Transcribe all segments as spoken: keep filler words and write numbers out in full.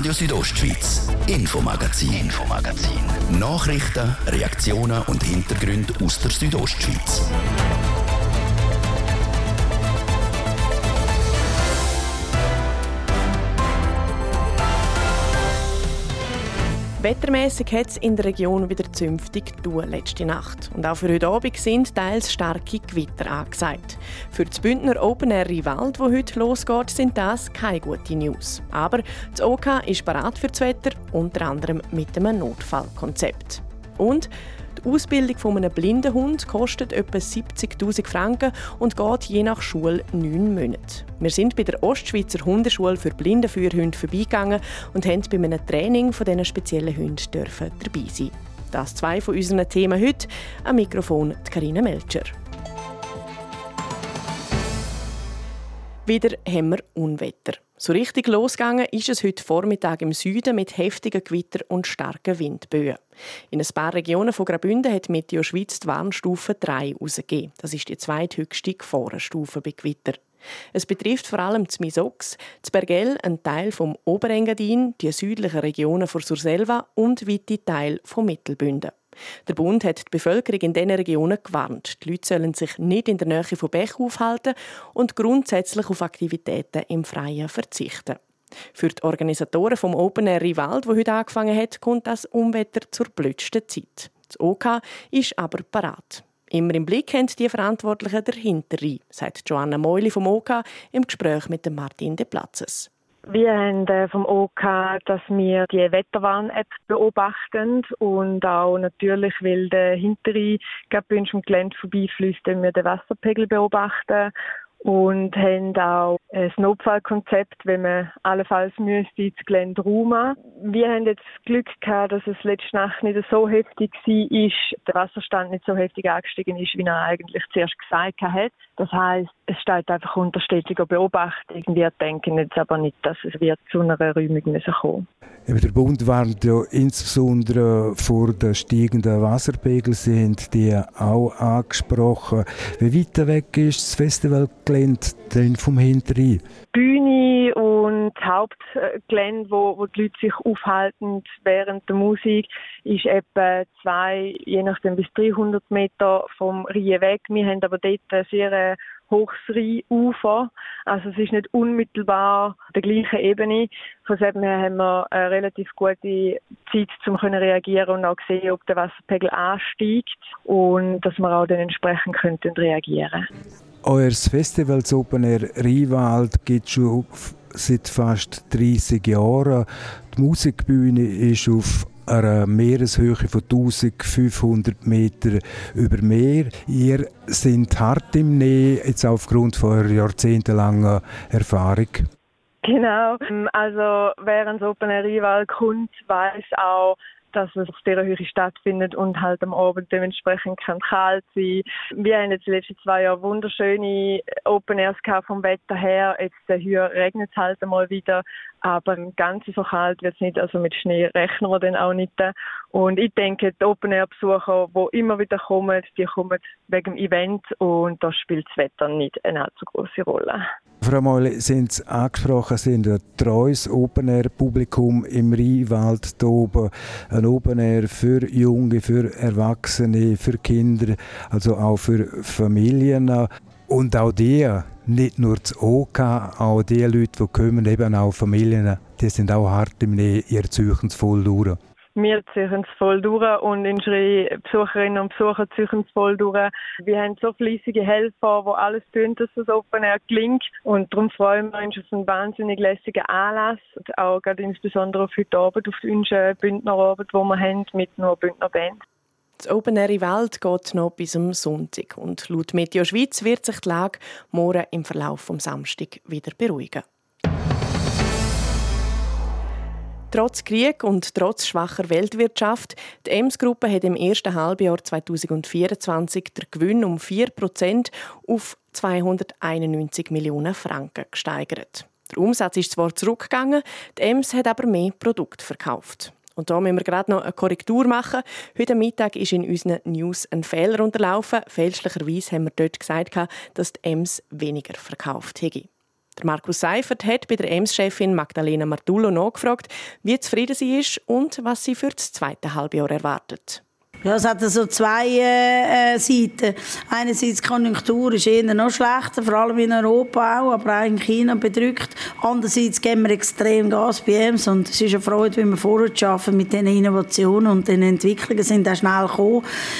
Radio Südostschweiz, Infomagazin. Infomagazin. Nachrichten, Reaktionen und Hintergründe aus der Südostschweiz. Wettermässig hat es in der Region wieder zünftig tun letzte Nacht. Und auch für heute Abend sind teils starke Gewitter angesagt. Für das Bündner Open Air Riwald, wo heute losgeht, sind das keine guten News. Aber das O K ist bereit für das Wetter, unter anderem mit einem Notfallkonzept. Und die Ausbildung von einem blinden Hund kostet etwa siebzigtausend Franken und geht je nach Schule neun Monate. Wir sind bei der Ostschweizer Hundeschule für Blindenführhunde vorbeigegangen und haben bei einem Training von diesen speziellen Hunden dürfen dabei sein. Das zwei von unseren Themen heute. Am Mikrofon die Carina Melcher. Wieder haben wir Unwetter. So richtig losgegangen ist es heute Vormittag im Süden mit heftigen Gewitter und starken Windböen. In ein paar Regionen von Graubünden hat Meteo Schweiz die Warnstufe drei herausgegeben. Das ist die zweithöchste Gefahrenstufe bei Gewitter. Es betrifft vor allem das Misox, das Bergell, einen Teil vom Oberengadin, die südlichen Regionen von Surselva und weite Teile von Mittelbünden. Der Bund hat die Bevölkerung in diesen Regionen gewarnt. Die Leute sollen sich nicht in der Nähe von Bächen aufhalten und grundsätzlich auf Aktivitäten im Freien verzichten. Für die Organisatoren vom Open Air Riwald, das heute angefangen hat, kommt das Unwetter zur blödsten Zeit. Das O K ist aber parat. Immer im Blick haben die Verantwortlichen dahinter, sagt Joanna Meuli vom O K im Gespräch mit Martin de Platzes. Wir haben vom O K, dass wir die Wetterwarn-App beobachten und auch natürlich, weil der Hinterrhein gerade bei uns im Gelände vorbeifließt, wir den Wasserpegel beobachten und haben auch ein Notfallkonzept, wenn man allenfalls müsste ins Gelände räumen. Wir haben jetzt das Glück gehabt, dass es letzte Nacht nicht so heftig war, der Wasserstand nicht so heftig angestiegen ist, wie er eigentlich zuerst gesagt hat. Das heisst, es steht einfach unter stetiger Beobachtung. Wir denken jetzt aber nicht, dass es wird zu einer Räumung kommen müssen. Der Bund warnt ja insbesondere vor den steigenden Wasserpegel. Sie haben die auch angesprochen. Wie weit weg ist das Festivalgelände denn vom Hinterrhein? Bühne und Hauptgelände, wo, wo die Leute sich aufhalten während der Musik, ist etwa zwei, je nachdem bis dreihundert Meter vom Rhein weg. Wir haben aber dort ein sehr hohes Rheinufer. Also es ist nicht unmittelbar der gleichen Ebene. Von dem her haben wir eine relativ gute Zeit, um zu reagieren und auch sehen, ob der Wasserpegel ansteigt und dass wir auch dann entsprechend könnten reagieren. Euer Festival Open Air Riwald gibt es schon seit fast dreissig Jahren. Die Musikbühne ist auf einer Meereshöhe von eintausendfünfhundert Meter über Meer. Ihr seid hart im Nähe, jetzt aufgrund von eurer jahrzehntelangen Erfahrung. Genau. Also während das Open Air Riwald kommt, weiss auch, dass es auf dieser Höhe stattfindet und halt am Abend dementsprechend kann kalt sein. Wir haben jetzt die letzten zwei Jahre wunderschöne Open Airs gehabt vom Wetter her. Jetzt hier regnet es halt einmal wieder, aber ganz so kalt wird es nicht. Also mit Schnee rechnen wir dann auch nicht. Und ich denke, die Open Air Besucher, die immer wieder kommen, die kommen wegen dem Event und da spielt das Wetter nicht eine allzu große Rolle. Frau Meuli, sind Sie angesprochen, sind ein treues Open-Air-Publikum im Riwald hier oben. Ein Open-Air für Junge, für Erwachsene, für Kinder, also auch für Familien. Und auch die, nicht nur das O K, auch die Leute, die kommen, eben auch Familien, die sind auch hart im Nähe, ihr ziehen es voll durch. Wir ziehen es voll durch und unsere Besucherinnen und Besucher ziehen es voll durch. Wir haben so fleissige Helfer, die alles tun, dass das Open Air gelingt. Und darum freuen wir uns auf einen wahnsinnig lässigen Anlass. Und auch gerade insbesondere auf heute Abend, auf unseren Bündner Abend, den wir haben, mit nur Bündner Band. Das Open Air Riwald geht noch bis am Sonntag. Und laut Meteo Schweiz wird sich die Lage morgen im Verlauf des Samstags wieder beruhigen. Trotz Krieg und trotz schwacher Weltwirtschaft, die E M S-Gruppe hat im ersten Halbjahr zweitausendvierundzwanzig den Gewinn um vier Prozent auf zweihunderteinundneunzig Millionen Franken gesteigert. Der Umsatz ist zwar zurückgegangen, die E M S hat aber mehr Produkte verkauft. Und da müssen wir gerade noch eine Korrektur machen. Heute Mittag ist in unseren News ein Fehler unterlaufen. Fälschlicherweise haben wir dort gesagt, dass die E M S weniger verkauft hätte. Der Markus Seifert hat bei der E M S-Chefin Magdalena Martullo nachgefragt, wie zufrieden sie ist und was sie für das zweite Halbjahr erwartet. Ja, es hat also zwei äh, Seiten. Einerseits die Konjunktur ist eher noch schlechter, vor allem in Europa auch, aber auch in China bedrückt. Andererseits geben wir extrem Gas bei E M S und es ist eine Freude, wie wir vorwärts arbeiten mit diesen Innovationen und den Entwicklungen sind auch schnell gekommen.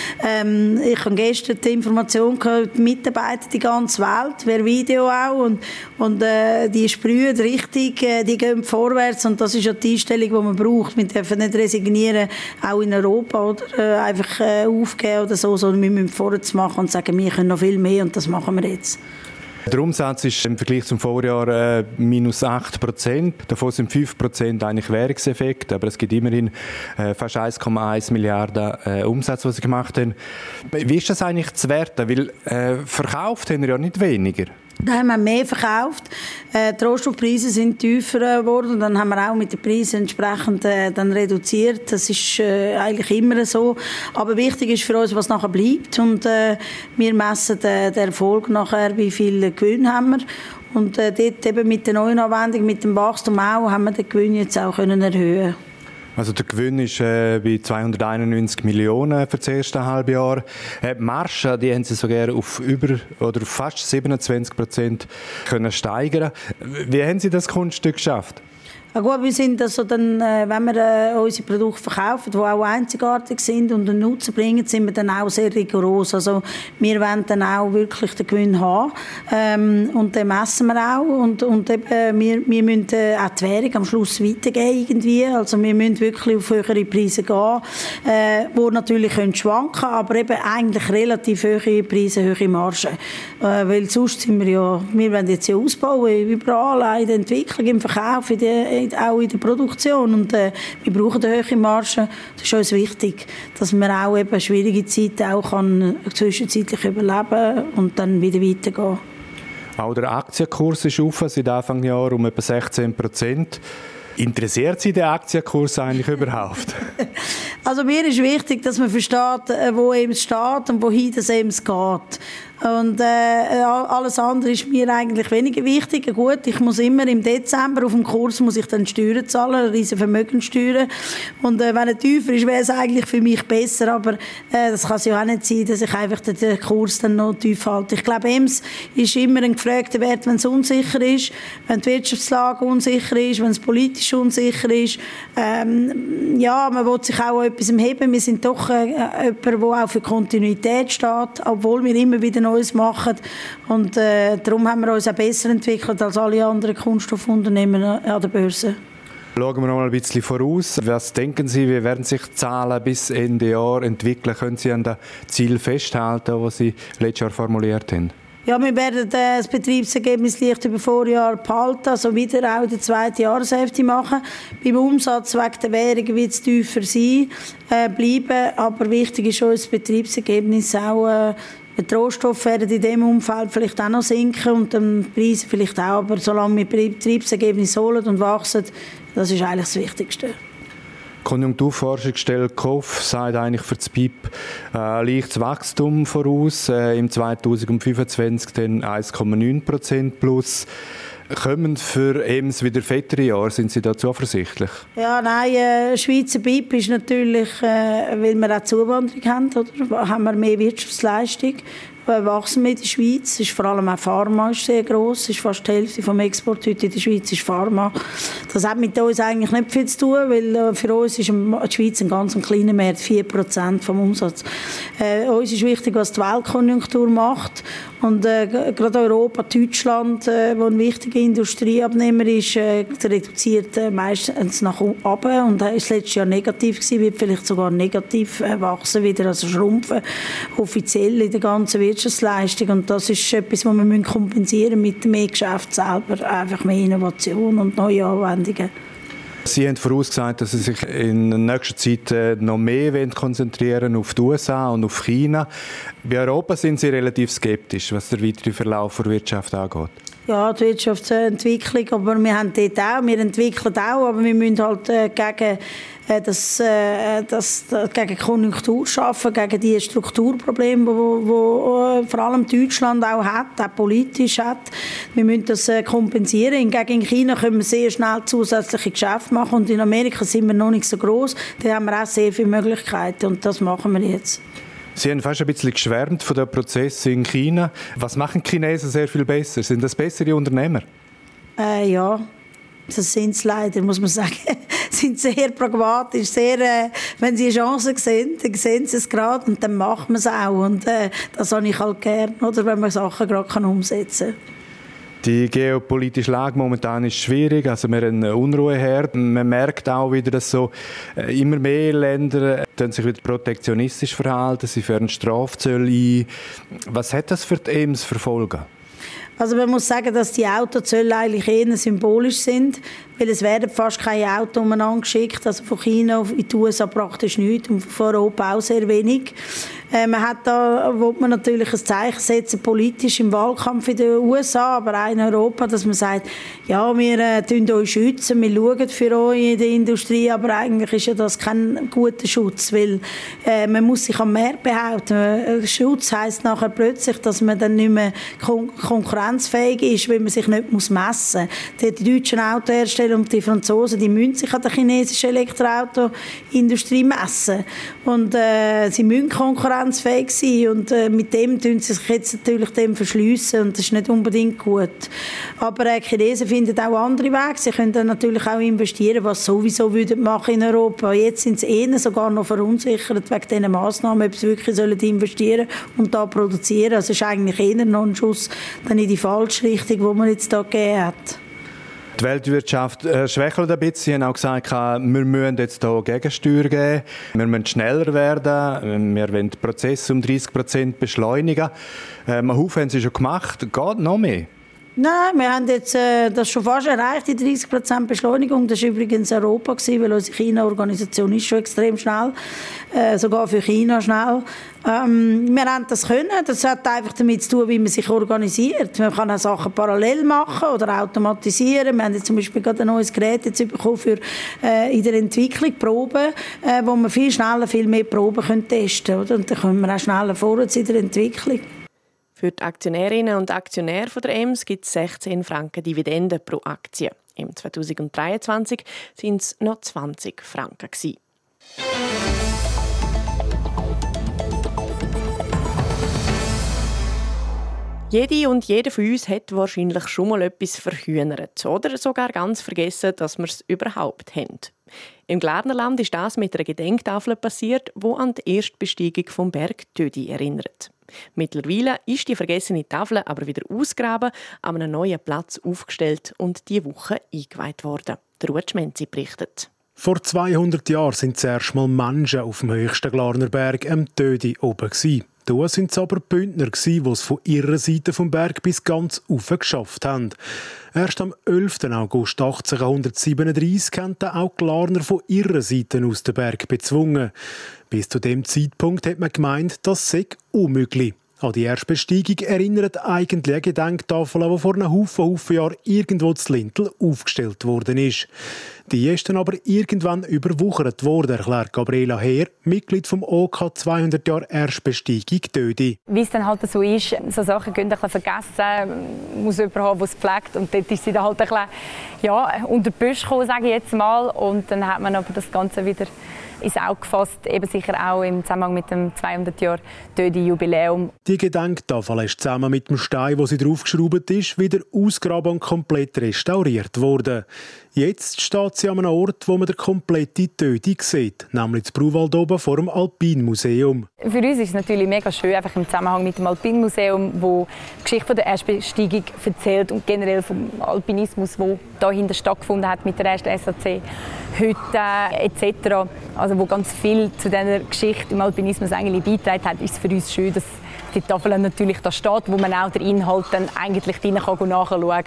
Ähm, ich habe gestern die Information gehört, die Mitarbeiter, die ganze Welt, wer Video auch und, und äh, die sprühen richtig, äh, die gehen vorwärts und das ist ja die Einstellung, die man braucht. Wir dürfen nicht resignieren, auch in Europa, oder? Äh, einfach äh, aufgeben oder so, sondern wir müssen vorwärts machen und sagen, wir können noch viel mehr und das machen wir jetzt. Der Umsatz ist im Vergleich zum Vorjahr äh, minus acht Prozent. Davon sind fünf Prozent eigentlich Währungseffekt, aber es gibt immerhin äh, fast eins Komma eins Milliarden äh, Umsatz, was sie gemacht haben. Wie ist das eigentlich zu werten? Weil äh, verkauft haben wir ja nicht weniger. Da haben wir mehr verkauft. Äh, die Rohstoffpreise sind tiefer geworden und dann haben wir auch mit den Preisen entsprechend äh, dann reduziert. Das ist äh, eigentlich immer so. Aber wichtig ist für uns, was nachher bleibt. Und äh, wir messen den, den Erfolg nachher, wie viel Gewinn haben wir. Und äh, dort eben mit der neuen Anwendung, mit dem Wachstum auch, haben wir den Gewinn jetzt auch können erhöhen. Also der Gewinn ist äh, bei zweihunderteinundneunzig Millionen für das erste Halbjahr. Äh, die Marge, die haben sie sogar auf über oder auf fast siebenundzwanzig Prozent können steigern. Wie haben Sie das Kunststück geschafft? Ja gut, wir sind also dann, wenn wir äh, unsere Produkte verkaufen, die auch einzigartig sind und einen Nutzen bringen, sind wir dann auch sehr rigoros. Also wir wollen dann auch wirklich den Gewinn haben ähm, und den messen wir auch und, und eben, wir, wir müssen äh, auch die Währung am Schluss weitergeben irgendwie. Also wir müssen wirklich auf höhere Preise gehen, äh, die natürlich können schwanken, aber eben eigentlich relativ hohe Preise, hohe Margen. Äh, weil sonst sind wir ja, wir wollen jetzt ja ausbauen, überall, in der Entwicklung, im Verkauf, in der auch in der Produktion und äh, wir brauchen eine hohe Marge. Das ist uns wichtig, dass man auch eben schwierige Zeiten auch kann zwischenzeitlich überleben und dann wieder weitergehen. Auch der Aktienkurs ist auf, seit Anfang Jahr um etwa sechzehn Prozent. Interessiert Sie der Aktienkurs eigentlich überhaupt? Also mir ist wichtig, dass man versteht, wo E M S steht und wohin das E M S geht. Und äh, alles andere ist mir eigentlich weniger wichtig. Gut, ich muss immer im Dezember auf dem Kurs muss ich dann Steuern zahlen, eine riesige Vermögenssteuer. Und äh, wenn er tiefer ist, wäre es eigentlich für mich besser. Aber äh, das kann es ja auch nicht sein, dass ich einfach den, den Kurs dann noch tief halte. Ich glaube, E M S ist immer ein gefragter Wert, wenn es unsicher ist, wenn die Wirtschaftslage unsicher ist, wenn es politisch unsicher ist. Ähm, ja, man will sich auch etwas heben. Wir sind doch äh, jemand, der auch für Kontinuität steht, obwohl wir immer wieder Neues machen. Und äh, darum haben wir uns auch besser entwickelt als alle anderen Kunststoffunternehmen an der Börse. Schauen wir noch mal ein bisschen voraus. Was denken Sie, wie werden sich die Zahlen bis Ende Jahr entwickeln? Können Sie an den Ziel festhalten, das Sie letztes Jahr formuliert haben? Ja, wir werden das Betriebsergebnis leicht über Vorjahr behalten, also wieder auch die zweite Jahreshälfte machen. Beim Umsatz wegen der Währung wird es tiefer sein, äh, bleiben, aber wichtig ist uns das Betriebsergebnis auch. Äh, die Rohstoffe werden in diesem Umfeld vielleicht auch noch sinken und die Preise vielleicht auch, aber solange wir Betriebsergebnis holen und wachsen, das ist eigentlich das Wichtigste. Die Konjunkturforschungsstelle K O F sagt eigentlich für das B I P äh, leichtes Wachstum voraus, äh, im zweitausendfünfundzwanzig dann eins Komma neun Prozent plus. Kommen für E M S wieder fettere Jahre? Sind Sie da zuversichtlich? Ja, nein, äh, Schweizer B I P ist natürlich, äh, weil wir auch Zuwanderung haben, oder? Haben wir mehr Wirtschaftsleistung. Wir wachsen in der Schweiz. Ist vor allem auch Pharma ist sehr gross. Ist fast die Hälfte vom Export heute in der Schweiz ist Pharma. Das hat mit uns eigentlich nicht viel zu tun, weil äh, für uns ist die Schweiz ein ganz kleiner Markt, vier Prozent vom Umsatz. Äh, uns ist wichtig, was die Weltkonjunktur macht. Und äh, gerade Europa, Deutschland, äh, wo ein wichtiger Industrieabnehmer ist, äh, reduziert äh, meistens nach oben und äh, ist letztes Jahr negativ gewesen, wird vielleicht sogar negativ äh, wachsen wieder, also schrumpfen offiziell in der ganzen Wirtschaftsleistung. Und das ist etwas, was wir kompensieren müssen mit mehr Geschäft selber, einfach mehr Innovation und neue Anwendungen. Sie haben vorausgesagt, dass Sie sich in der nächsten Zeit noch mehr konzentrieren auf die U S A und auf China. Bei Europa sind Sie relativ skeptisch, was der weitere Verlauf der Wirtschaft angeht. Ja, die Wirtschaftsentwicklung, aber wir haben dort auch, wir entwickeln auch, aber wir müssen halt äh, gegen äh, das, äh, das, das gegen Konjunktur schaffen, gegen die Strukturprobleme, wo, wo äh, vor allem Deutschland auch hat, auch politisch hat. Wir müssen das äh, kompensieren. Hingegen in China können wir sehr schnell zusätzliche Geschäfte machen und in Amerika sind wir noch nicht so groß. Da haben wir auch sehr viele Möglichkeiten und das machen wir jetzt. Sie haben fast ein bisschen geschwärmt von den Prozessen in China. Was machen die Chinesen sehr viel besser? Sind das bessere Unternehmer? Äh, ja, das sind es leider, muss man sagen. Sie sind sehr pragmatisch, sehr, äh, wenn sie eine Chance sehen, dann sehen sie es gerade und dann macht man es auch. Und äh, das habe ich halt gern, oder, wenn man Sachen gerade umsetzen kann. Die geopolitische Lage momentan ist schwierig, also wir haben einen Unruheherd. Man merkt auch wieder, dass so äh, immer mehr Länder äh, sich wieder protektionistisch verhalten, sie führen Strafzölle ein. Was hat das für die E M S für Folgen? Also man muss sagen, dass die Autozölle eigentlich eher symbolisch sind, weil es werden fast keine Autos umeinander geschickt, also von China in die U S A praktisch nichts und von Europa auch sehr wenig. Äh, man hat da, will man natürlich ein Zeichen setzen, politisch im Wahlkampf in den U S A, aber auch in Europa, dass man sagt, ja, wir äh, schützen euch schützen, wir schauen für euch in der Industrie, aber eigentlich ist ja das kein guter Schutz, weil äh, man muss sich am Markt behaupten. Schutz heisst nachher plötzlich, dass man dann nicht mehr kon- konkurrenzfähig ist, weil man sich nicht muss messen muss. Die deutschen Autohersteller und die Franzosen, die müssen sich an der chinesischen Elektroautoindustrie messen. Und äh, sie müssen konkurrenzfähig sein. Und äh, mit dem tun sie sich jetzt natürlich dem verschliessen. Und das ist nicht unbedingt gut. Aber äh, die Chinesen finden auch andere Wege. Sie können dann natürlich auch investieren, was sie sowieso würden machen in Europa. Jetzt sind sie eher sogar noch verunsichert wegen diesen Massnahmen, ob sie wirklich sollen investieren und da produzieren. Also es ist eigentlich eher noch ein Schuss dann in die falsche Richtung, die man jetzt da gegeben hat. Die Weltwirtschaft äh, schwächelt ein bisschen. Sie haben auch gesagt, wir müssen jetzt hier Gegensteuer geben. Wir müssen schneller werden. Wir wollen den Prozess um dreißig Prozent beschleunigen. Äh, ein Haufen haben Sie schon gemacht. Geht noch mehr? Nein, wir haben jetzt äh, das schon fast erreicht, die dreißig Prozent Beschleunigung. Das war übrigens Europa, gewesen, weil unsere China-Organisation ist schon extrem schnell, äh, sogar für China schnell. Ähm, wir haben das können. Das hat einfach damit zu tun, wie man sich organisiert. Man kann auch Sachen parallel machen oder automatisieren. Wir haben jetzt zum Beispiel gerade ein neues Gerät jetzt bekommen für äh, in der Entwicklung Proben, äh, wo wir viel schneller, viel mehr Proben können testen können. Und dann können wir auch schneller vorwärts in der Entwicklung. Für die Aktionärinnen und Aktionäre von der E M S gibt es sechzehn Franken Dividende pro Aktie. Im zweitausenddreiundzwanzig waren es noch zwanzig Franken. Jede und jeder von uns hat wahrscheinlich schon mal etwas verhühnert oder sogar ganz vergessen, dass wir es überhaupt haben. Im Glarnerland ist das mit einer Gedenktafel passiert, die an die Erstbesteigung vom Berg Tödi erinnert. Mittlerweile ist die vergessene Tafel aber wieder ausgegraben, an einem neuen Platz aufgestellt und diese Woche eingeweiht worden. Der Ruud Schmenzi berichtet. Vor zweihundert Jahren sind zuerst mal Menschen auf dem höchsten Glarner Berg, am Tödi, oben gewesen. Da waren es aber Bündner, die es von ihrer Seite vom Berg bis ganz rauf geschafft haben. Erst am elften August achtzehnhundertsiebenunddreissig haben auch die Glarner von ihrer Seite aus den Berg bezwungen. Bis zu dem Zeitpunkt hat man gemeint, das sei unmöglich. An die Erstbesteigung erinnert eigentlich eine Gedenktafel, die vor einem Haufen, Haufen Jahren irgendwo zu Lintel aufgestellt worden ist. Die ist dann aber irgendwann überwuchert worden, erklärt Gabriela Heer, Mitglied vom O K zweihundert Jahre Erstbesteigung Tödi. Wie es dann halt so ist, so Sachen gehen ein bisschen vergessen, muss jemand haben, der es pflegt. Und dort ist sie dann halt ein bisschen, ja, unter die Büsche gekommen, sage ich jetzt mal. Und dann hat man aber das Ganze wieder ins Auge gefasst, eben sicher auch im Zusammenhang mit dem zweihundert Jahre Tödi-Jubiläum. Die Gedenktafel ist zusammen mit dem Stein, wo sie draufgeschraubt ist, wieder ausgegraben und komplett restauriert worden. Jetzt steht sie an einem Ort, wo man den kompletten Tödi sieht, nämlich das Bruwald oben vor dem Alpinmuseum. Für uns ist es natürlich mega schön, einfach im Zusammenhang mit dem Alpinmuseum, wo die Geschichte der Erstbesteigung erzählt und generell vom Alpinismus, der dahinter stattgefunden hat mit der ersten S A C, Hütten et cetera. Also wo ganz viel zu dieser Geschichte im Alpinismus eigentlich beigetragen hat, ist es für uns schön, dass die Tafel natürlich da steht, wo man auch den Inhalt dann eigentlich nachschauen kann.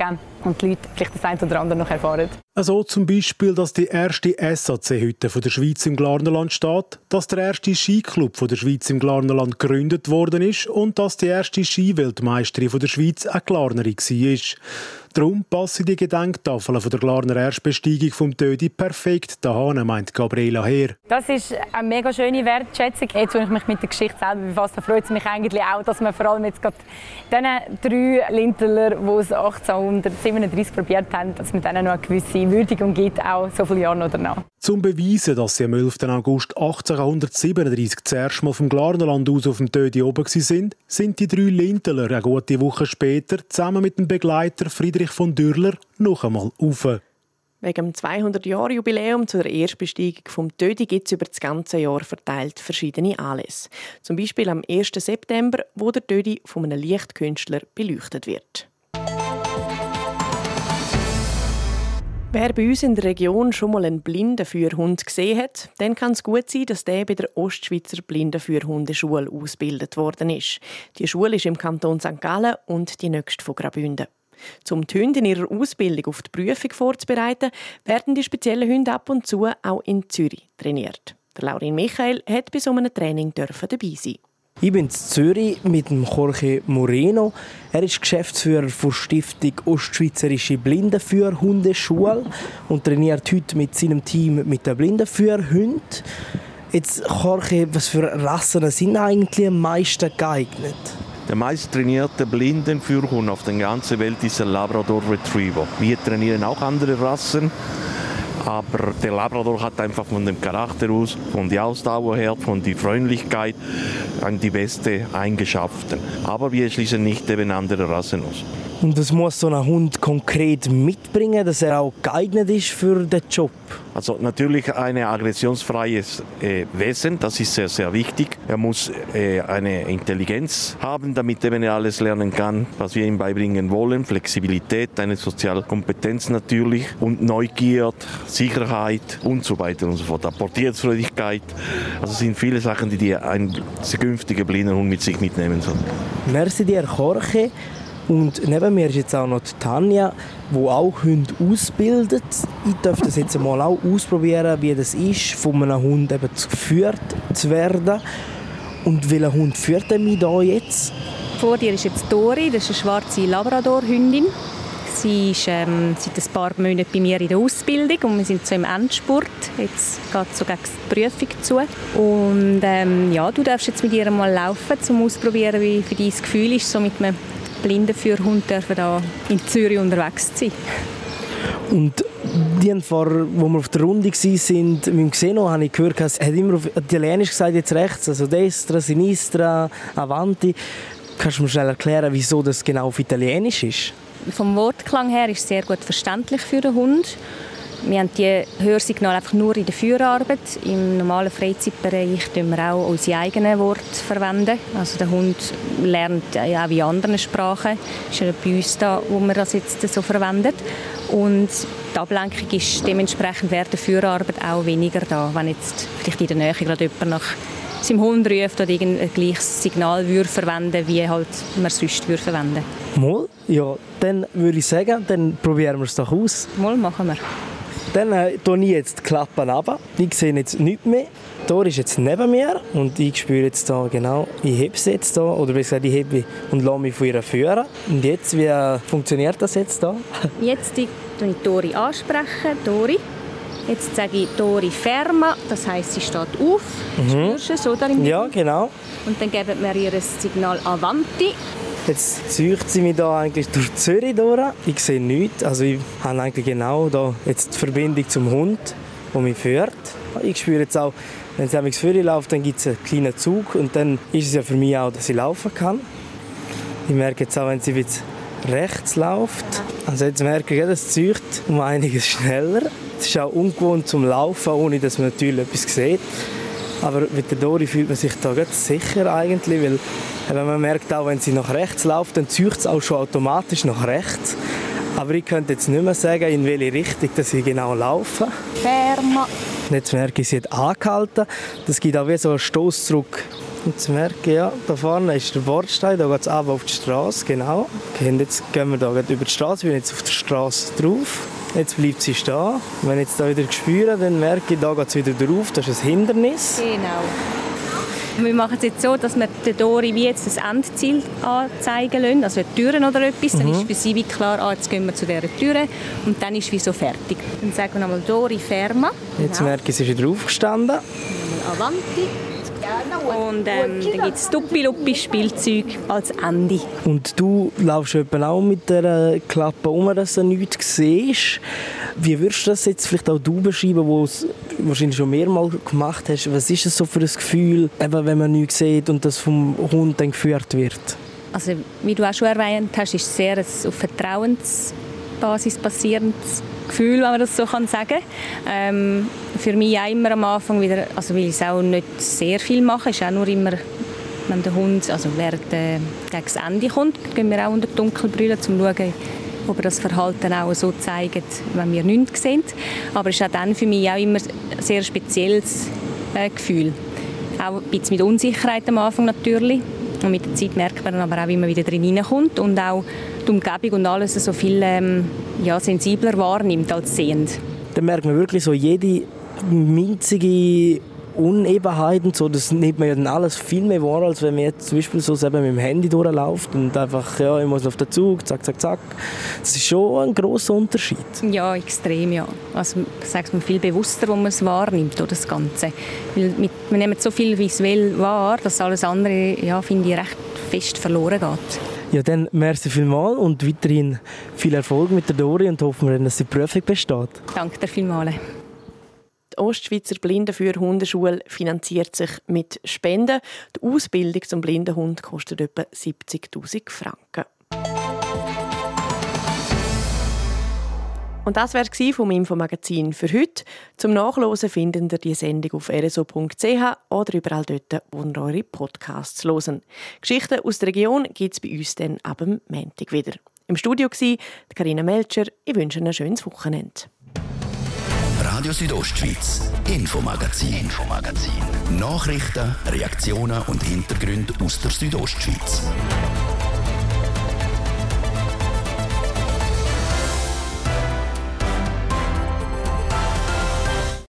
und die Leute vielleicht das eine oder andere noch erfahren. Also zum Beispiel, dass die erste S A C-Hütte der Schweiz im Glarnerland steht, dass der erste Skiclub der Schweiz im Glarnerland gegründet worden ist und dass die erste Skiweltmeisterin der Schweiz eine Glarnerin war. Darum passen die Gedenktafeln von der Glarner Erstbesteigung vom Tödi perfekt dahin, meint Gabriela Heer. Das ist eine mega schöne Wertschätzung. Jetzt, wo ich mich mit der Geschichte selber befasse, freut es mich eigentlich auch, dass man vor allem jetzt gerade diesen drei Linteler, die es achtzehnhundertsiebenunddreißig probiert haben, dass man denen noch eine gewisse Würdigung gibt, auch so viele Jahre noch danach. Zum Beweisen, dass sie am elften August achtzehnhundertsiebenunddreißig das erste Mal vom Glarnerland aus auf dem Tödi oben waren, sind die drei Linteler eine gute Woche später zusammen mit dem Begleiter Friedrich von Dürler noch einmal rauf. Wegen dem zweihundert-Jahr-Jubiläum zur Erstbesteigung vom Tödi gibt es über das ganze Jahr verteilt verschiedene Anlässe. Zum Beispiel am ersten September, wo der Tödi von einem Lichtkünstler beleuchtet wird. Wer bei uns in der Region schon mal einen Blindenführhund gesehen hat, dann kann es gut sein, dass der bei der Ostschweizer Blindenführhundeschule ausgebildet worden ist. Die Schule ist im Kanton Sankt Gallen und die nächste von Graubünden. Um die Hunde in ihrer Ausbildung auf die Prüfung vorzubereiten, werden die speziellen Hunde ab und zu auch in Zürich trainiert. Der Laurin Michael hat bei so einem Training dabei sein. Ich bin in Zürich mit dem Jorge Moreno. Er ist Geschäftsführer der Stiftung Ostschweizerische Blindenführhundeschule und trainiert heute mit seinem Team mit den Blindenführhunden. Jetzt, Jorge, was für Rassen sind eigentlich am meisten geeignet? Der meist trainierte Blindenführhund auf der ganzen Welt ist der Labrador Retriever. Wir trainieren auch andere Rassen. Aber der Labrador hat einfach von dem Charakter aus, von der Ausdauer her, von der Freundlichkeit die beste Eigenschaften. Aber wir schließen nicht eben andere Rassen aus. Und das muss so ein Hund konkret mitbringen, dass er auch geeignet ist für den Job? Also natürlich ein aggressionsfreies äh, Wesen, das ist sehr, sehr wichtig. Er muss äh, eine Intelligenz haben, damit er alles lernen kann, was wir ihm beibringen wollen. Flexibilität, eine soziale Kompetenz natürlich und Neugier, Sicherheit und so weiter und so fort. Apportierungsfreudigkeit, also es sind viele Sachen, die, die ein künftiger Blindenhund mit sich mitnehmen soll. Merci dir, Jorge. Und neben mir ist jetzt auch noch die Tanja, die auch Hunde ausbildet. Ich darf das jetzt mal auch ausprobieren, wie das ist, von einem Hund eben geführt zu werden. Und welcher Hund führt mich da jetzt? Vor dir ist jetzt Dori, das ist eine schwarze Labrador-Hündin. Sie ist ähm, seit ein paar Monaten bei mir in der Ausbildung und wir sind so im Endspurt. Jetzt geht es so gegen die Prüfung zu. Und ähm, ja, du darfst jetzt mit ihr mal laufen, um auszuprobieren, wie für dein Gefühl ist, so mit einem Blindenführhund dürfen da in Zürich unterwegs sein. Und die vor, wo wir auf der Runde waren, mit dem Xeno, habe ich gehört, er hat immer auf Italienisch gesagt, jetzt rechts, also destra, sinistra, avanti. Kannst du mir schnell erklären, wieso das genau auf Italienisch ist? Vom Wortklang her ist es sehr gut verständlich für den Hund. Wir haben die Hörsignale einfach nur in der Führerarbeit. Im normalen Freizeitbereich verwenden wir auch unsere eigenen Worte verwenden. Also der Hund lernt ja auch wie andere Sprachen. Das ist ja bei uns da, wo wir das jetzt so verwenden. Und die Ablenkung ist dementsprechend während der Führerarbeit auch weniger da. Wenn jetzt vielleicht in der Nähe gerade jemand nach seinem Hund ruft oder irgendein gleiches Signal würde verwenden, wie halt man sonst würde verwenden. Mal, ja, dann würde ich sagen, dann probieren wir es doch aus. Mal, machen wir. Dann äh, tue ich jetzt die Klappen runter. Ich sehe jetzt nichts mehr. Tor ist jetzt neben mir und ich spüre jetzt da genau, ich hebe sie jetzt da, oder wie gesagt, ich hebe und lasse mich von ihr führen. Und jetzt, wie äh, funktioniert das jetzt da? Jetzt tue ich Dori ansprechen. Dori. Jetzt sage ich Dori ferma, das heisst, sie steht auf. Mhm. Spürst du es, oder? Ja, genau. Und dann geben wir ihr ein Signal Avanti. Jetzt zieht sie mich da eigentlich durch Zürich durch. Ich sehe nichts. Also ich habe eigentlich genau da jetzt die Verbindung zum Hund, der mich führt. Ich spüre jetzt auch, wenn sie am Zürich läuft, dann gibt es einen kleinen Zug und dann ist es ja für mich auch, dass ich laufen kann. Ich merke jetzt auch, wenn sie jetzt rechts läuft. Also jetzt merke ich, das zieht um einiges schneller. Es ist auch ungewohnt zum Laufen, ohne dass man natürlich etwas sieht. Aber mit der Dori fühlt man sich da ganz sicher eigentlich, weil wenn man merkt auch, wenn sie nach rechts läuft, dann zieht es auch schon automatisch nach rechts. Aber ich könnte jetzt nicht mehr sagen, in welche Richtung dass ich genau laufe. Ferma. Jetzt merke ich, sie hat angehalten. Das gibt auch wie so einen Stoss zurück. Und jetzt merke ich, ja, da vorne ist der Bordstein, da geht es runter auf die Straße, genau. Okay, und jetzt gehen wir da über die Straße, wir sind jetzt auf der Straße drauf. Jetzt bleibt sie stehen. Wenn ich jetzt da wieder spüre, dann merke ich, da geht es wieder drauf, das ist ein Hindernis. Genau. Wir machen es jetzt so, dass wir der Dori wie jetzt das Endziel anzeigen lassen, also Türen oder etwas. Mhm. Dann ist für sie wie klar, ah, jetzt gehen wir zu dieser Tür und dann ist wie so fertig. Dann sagen wir nochmal Dori ferma. Jetzt genau. merke ich, sie ist wieder aufgestanden. Avanti. Und ähm, dann gibt es Tuppi-Luppi-Spielzeug als Ende. Und du laufst eben auch mit der Klappe um, dass du nichts siehst. Wie würdest du das jetzt vielleicht auch du beschreiben, wo du es wahrscheinlich schon mehrmals gemacht hast? Was ist es so für ein Gefühl, eben, wenn man nichts sieht und das vom Hund dann geführt wird? Also, wie du auch schon erwähnt hast, ist es sehr ein auf Vertrauensbasis basierendes Gefühl, wenn man das so sagen kann. Ähm, für mich auch immer am Anfang wieder, also weil ich es auch nicht sehr viel mache, ist auch nur immer, wenn der Hund, also während äh, gegen das Ende kommt, gehen wir auch unter die Dunkelbrille, um zu schauen, ob er das Verhalten auch so zeigt, wenn wir nichts sehen. Aber es ist auch dann für mich auch immer ein sehr spezielles äh, Gefühl. Auch ein bisschen mit Unsicherheit am Anfang natürlich. Und mit der Zeit merkt man dann aber auch, wie man wieder drin hineinkommt und auch die Umgebung und alles so viel ähm, ja, sensibler wahrnimmt als sehend. Dann merkt man wirklich so jede minzige Unebenheit und so, das nimmt man ja dann alles viel mehr wahr, als wenn man jetzt zum Beispiel so eben mit dem Handy durchläuft und einfach, ja, ich muss auf den Zug, zack, zack, zack. Das ist schon ein grosser Unterschied. Ja, extrem, ja. Also, sagt man viel bewusster, wo man es wahrnimmt, oder, das Ganze. Weil mit, wir nehmen so viel visuell wahr, dass alles andere, ja, finde ich, recht fest verloren geht. Ja, dann merci vielmals und weiterhin viel Erfolg mit der Dori und hoffen wir, dass sie die Prüfung besteht. Danke dir vielmals. Die Ostschweizer Blindenführhundeschule finanziert sich mit Spenden. Die Ausbildung zum Blindenhund kostet etwa siebzigtausend Franken. Und das war es vom Infomagazin für heute. Zum Nachlesen finden ihr die Sendung auf r s o punkt c h oder überall dort, wo ihr eure Podcasts hören. Geschichten aus der Region gibt es bei uns dann ab dem Montag wieder. Im Studio war Carina Melcher. Ich wünsche ein schönes Wochenende. Radio Südostschweiz, Infomagazin. Infomagazin. Nachrichten, Reaktionen und Hintergründe aus der Südostschweiz.